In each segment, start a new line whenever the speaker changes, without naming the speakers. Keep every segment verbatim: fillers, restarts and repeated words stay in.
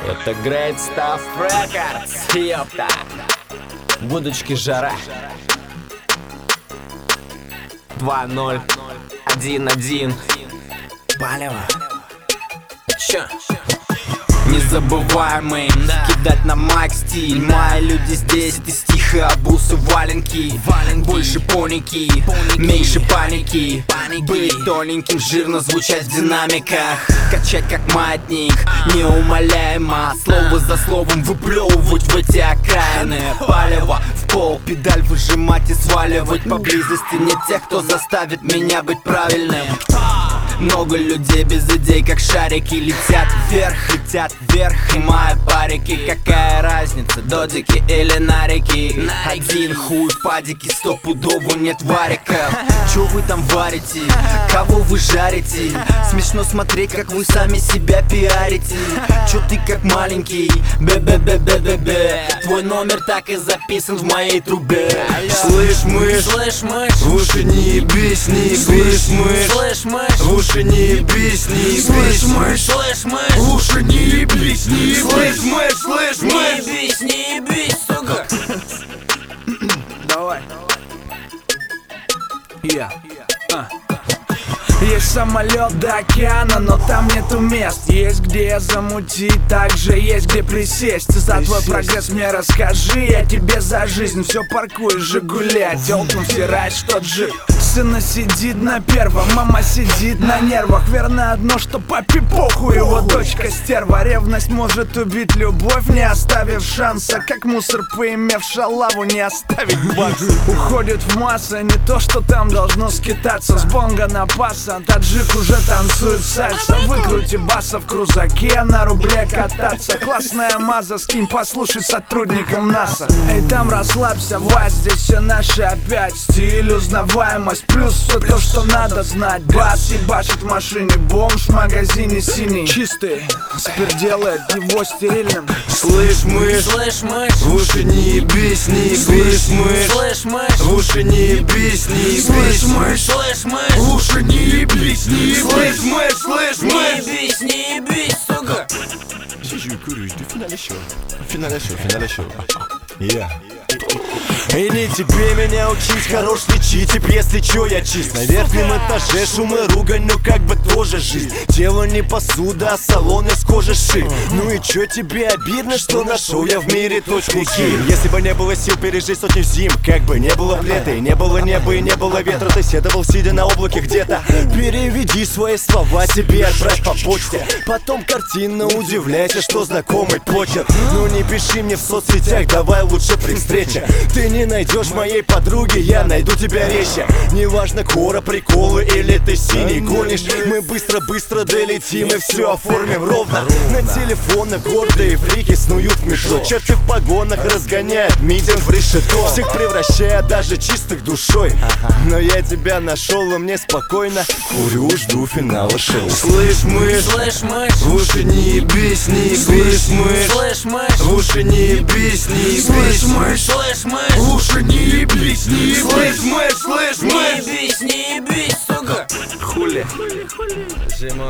Это Great Stuff Records, ёпта. Будочки жара. Два ноль один один. Палево. Чё? Незабываемый, да. Кидать на майк стиль, да. Мои люди здесь, это стихи, обусы, валенки, валенки. Больше поники, поники, меньше паники, паники. Быть тоненьким, жирно звучать в динамиках, качать как маятник, неумоляемо. Слово за словом выплевывать в эти окраины. Палево в пол, педаль выжимать и сваливать. Поблизости нет тех, кто заставит меня быть правильным. Много людей без идей, как шарики. Летят вверх, летят вверх. И мои парики, какая разница, додики или нарики? Один хуй в падике, стопудово нет варика. Чё вы там варите? Кого вы жарите? Смешно смотреть, как вы сами себя пиарите. Чё ты как маленький? Бе-бе-бе-бе-бе-бе. Твой номер так и записан в моей трубе.
Слышь, мышь,
слышь, мышь,
в уши не ебись, не ебись, мышь.
Слышь, мышь,
в уши не ебись, не ебись,
слышь,
мышь.
Слышь, мышь,
в уши не ебись, не ебись, мышь. Слышь,
не
мышь,
ебись, не ебись, сука.
Давай. Я. А. Есть самолет до океана, но там нету мест. Есть где замутить, также есть где присесть. За твой прогресс мне расскажи, я тебе за жизнь все паркую, Жигули, а тёлкам втирать, что джип. Сына сидит на первом, мама сидит на нервах. Верно одно, что папе похуй, его дочка стерва. Ревность может убить любовь, не оставив шанса. Как мусор, поимев шалаву, не оставить бакс. Уходит в массы, не то, что там должно скитаться. С бонга на паса, таджик уже танцует сальса. Выкрути баса в крузаке, на рубле кататься. Классная маза, скинь, послушай сотрудникам НАСА. Эй, там расслабься, Вась, здесь все наши опять. Стиль, узнаваемость, плюс все то, что надо знать. Бас ебашит в машине, бомж в магазине синий. Чистый, спирт делает его стерильным.
слышь, мышь,
Слышь, мышь,
в уши не ебись, не ебись, мышь.
слышь, мышь,
в уши не ебись, не ебись, мышь.
слышь, мышь,
в уши не ебись, не ебись, мышь. Слышь,
не
мышь.
ебись, не ебись, сука.
Финале шоу, финале шоу. Я. И не тебе меня учить, хорош лечить, тип, если чё, я чист. На верхнем этаже шум и ругань, но как бы тоже жизнь. Дело не посуда, а салон из кожи шит. Ну и чё тебе обидно, что нашел я в мире точку Ки? Если бы не было сил пережить сотню зим, как бы не было лета, и не было неба, и не было ветра, ты седовал, сидя на облаке где-то. Переведи свои слова себе, отправь по почте. Потом картинно удивляйся, что знакомый почерк. Ну не пиши мне в соцсетях, давай лучше при встрече. Ты не найдешь моей подруги, я найду тебя резче. Неважно, кора, приколы или ты синий гонишь. Мы быстро-быстро долетим и все оформим ровно. На телефонах гордые фрики снуют в метро. Черти в погонах разгоняют митинг в решето. Всех превращая даже чистых душой. Но я тебя нашел, и мне спокойно. Курю, жду финала шоу. Слышь, мышь,
Слышь, мышь,
в уши не ебись, не ебись, мышь.
слышь, мышь,
В уши не ебись, не ебись, мышь.
слышь, мышь,
В уши не ебись, не ебись, мышь. Слышь,
не
мышь.
ебись, не ебись, сука.
Хули.
Зима,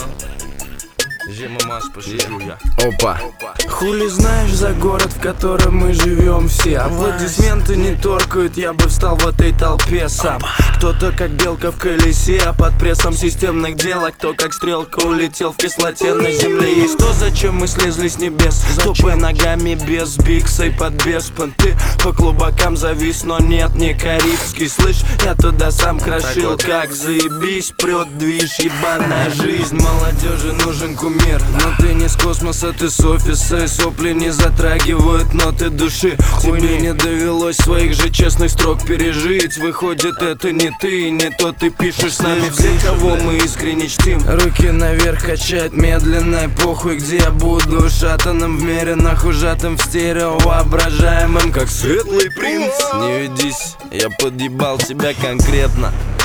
зима маш пожижу я.
Опа. Хули знаешь за город, в котором мы живем все? Аплодисменты не торкают, я бы встал в этой толпе сам. Кто-то как белка в колесе, а под прессом системных дел. А кто как стрелка улетел в кислоте на земле. Есть то, зачем мы слезли с небес. Стопай ногами без бикса и под без понты. По клубакам завис, но нет, не карибский. Слышь, я туда сам крошил, как заебись. Прет движ, ебаная жизнь. Молодежи нужен кумир, но ты не с космоса, ты с офиса. И сопли не затрагивают ноты души. Тебе не довелось своих же честных строк пережить. Выходит, это не ты, не то ты пишешь с нами все, кого мы искренне чтим. Руки наверх качать медленно, и похуй, где я буду шатаном в мире, нахужатым в стерео, воображаемым, как светлый принц. Не ведись, я подъебал тебя конкретно.